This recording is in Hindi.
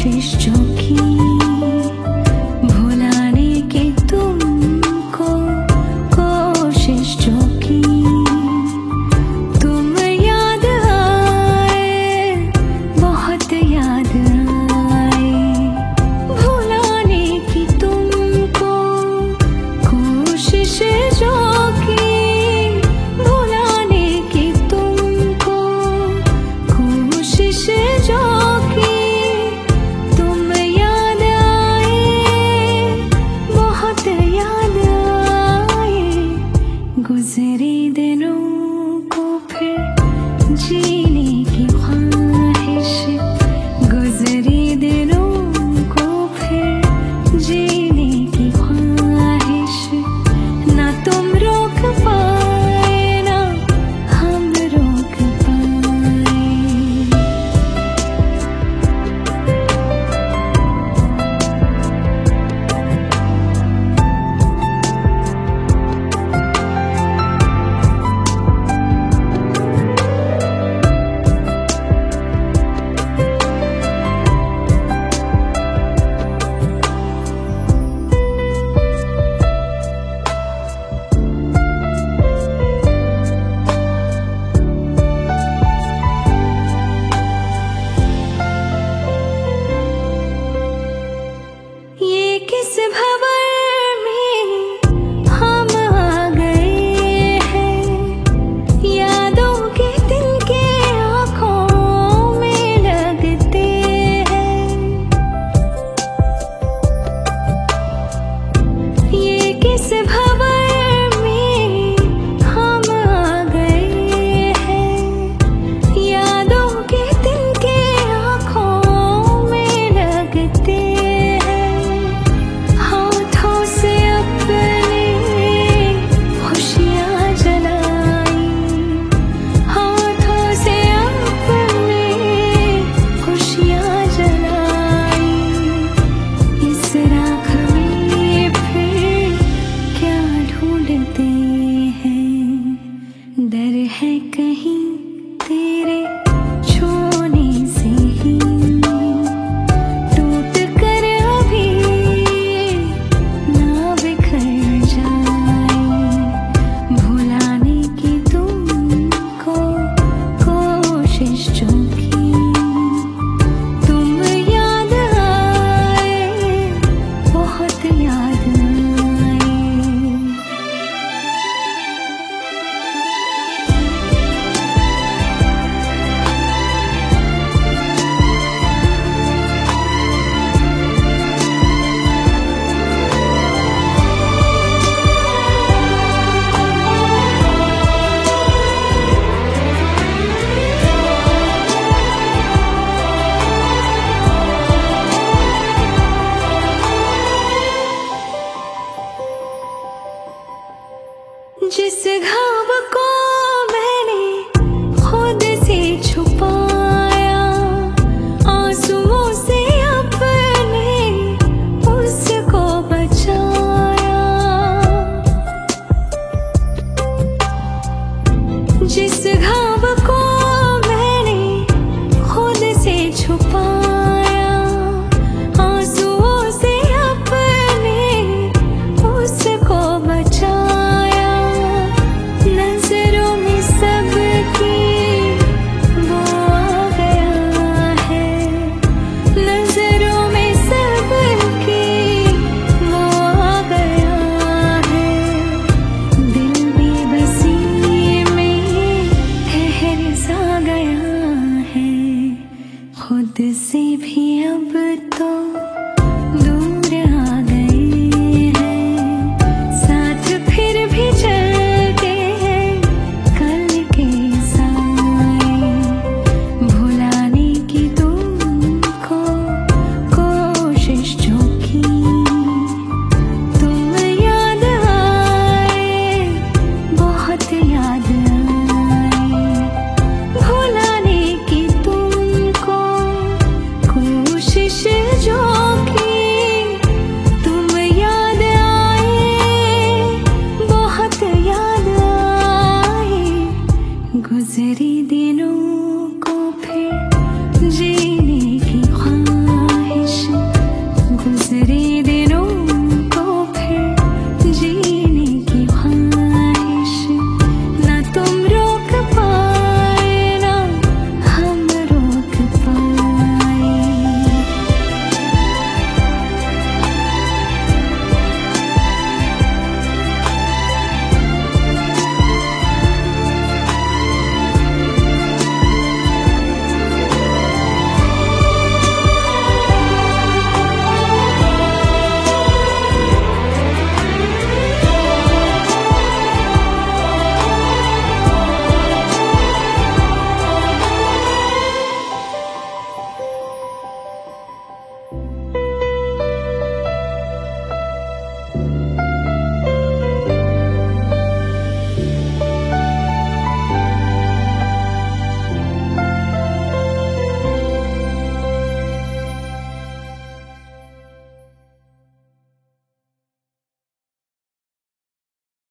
कोशिश जो की भुलाने की तुमको, कोशिश जो की तुम याद आए, बहुत याद आए। भुलाने की तुमको कोशिश जो की, भुलाने की तुमको कोशिश जो की तुम याद आए, बहुत याद आए। गुजरे दिनों को फिर जीने की ख्वाहिश, गुजरे दिनों को फिर जीने की ख्वाहिश। ना तुम रोक पाए ना हम रोक पाए। ये किस भंवर में हम आ गए हैं, यादों के तिनके आँखों में लगते हैं। ये किस भंवर में हम आ गए हैं, यादों के तिनके आँखों में लगते हैं। हाथों से अपने खुशियाँ जलाई, हाथों से अपने खुशियाँ जलाई। इस राख में फिर क्या ढूंढते हैं, डर है कहीं तेरे छूने से ही टूट कर अभी ना बिखर जाए। भुलाने की तुमको कोशिश जो की तुम याद आए, बहुत याद आए। जिस घाव को मैंने खुद से छुपाया, आंसुओं से अपने उसको बचाया। जिस घाव को मैंने खुद से छुपाया, आंसुओं से अपने उसको बचाया। नजरों में सबकी वो आ गया है, नजरों में सबकी वो आ गया है। दिल बेबसी में ठहर सा गया है, खुद से भी अब तो